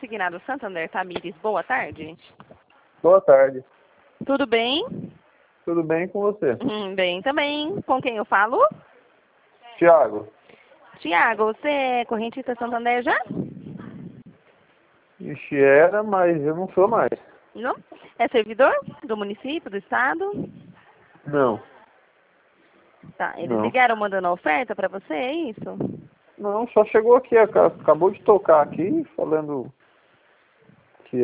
consignado Santander Tamires. Boa tarde. Boa tarde. Tudo bem? Tudo bem com você? Bem também. Com quem eu falo? Tiago. Tiago, você é correntista Santander já? Ixi, era, mas eu não sou mais. Não? É servidor do município, do estado? Não. Tá, eles Não. ligaram mandando a oferta pra você, é isso? Não, só chegou aqui, acabou de tocar aqui, falando que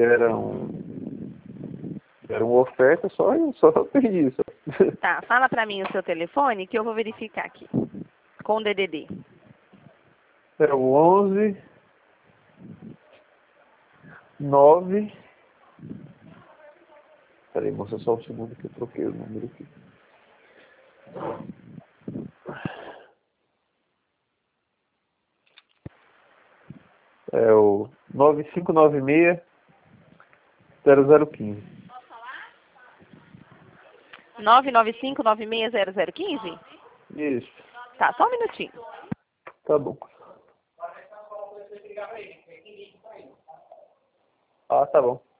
era uma oferta, só pedi isso. Tá, fala pra mim o seu telefone que eu vou verificar aqui. Com o DDD. É o 11 9. Peraí, moça, só um segundo que eu troquei o número aqui. É o 9596-0015. 995960015? Isso. Tá, só um minutinho. Tá bom. Ah, tá bom.